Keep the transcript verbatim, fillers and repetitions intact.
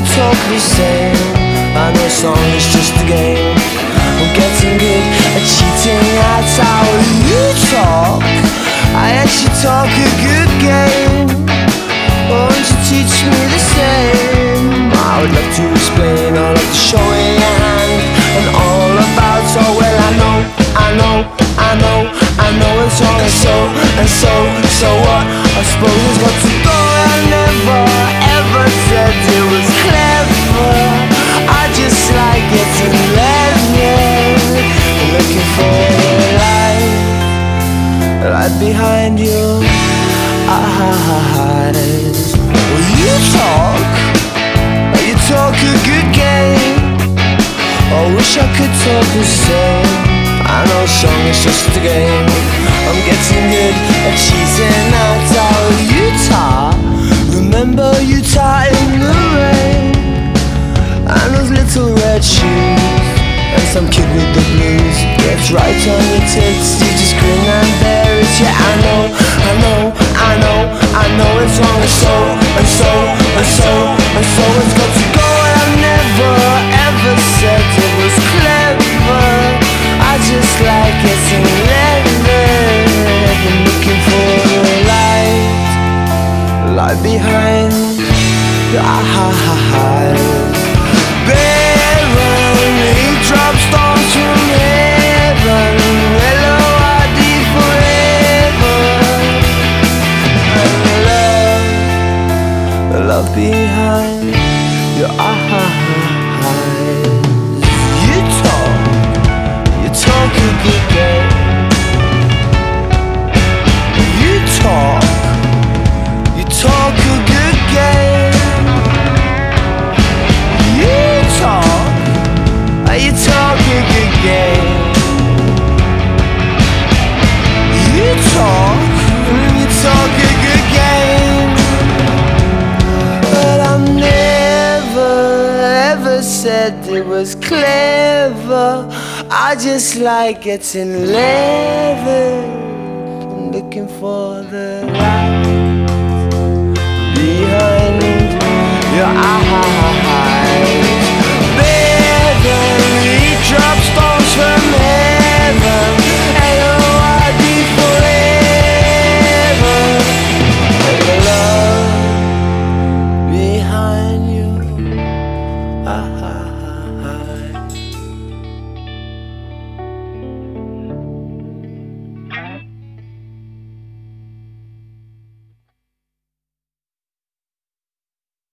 could talk the same. I know song is just a game. I'm getting good at cheating, that's how you talk. I actually talk a good game. Won't you teach me the same? I would love to explain all of the showing your hand and all about, oh well I know, I know, I know, I know it's wrong and so, and so, so what? I suppose it's got to go. I never ever said it was clever. I just like getting level, looking for the light, right behind you eyes. Well, you talk, you talk a good game. I wish I could talk the same. I know song is just a game. I'm getting good at cheating, that's how you talk. Remember Utah in the rain, and those little red shoes, and some kid with the blues gets right on your tits. You just grin and bear it. Yeah, I know, I know, I know, I know it's wrong and so, and so, and so, and so it's got to go. And I never ever said it was clever. I just like getting level, looking for the light, light behind your eyes. Barren raindrops falls from heaven, L O R D forever. And love, love behind your eyes. You talk, you talk a good game. You talk, you talk a good game. You talk, you talk a good game. You talk, you talk a good game. But I never ever said it was clever. I just like getting level, looking for the light.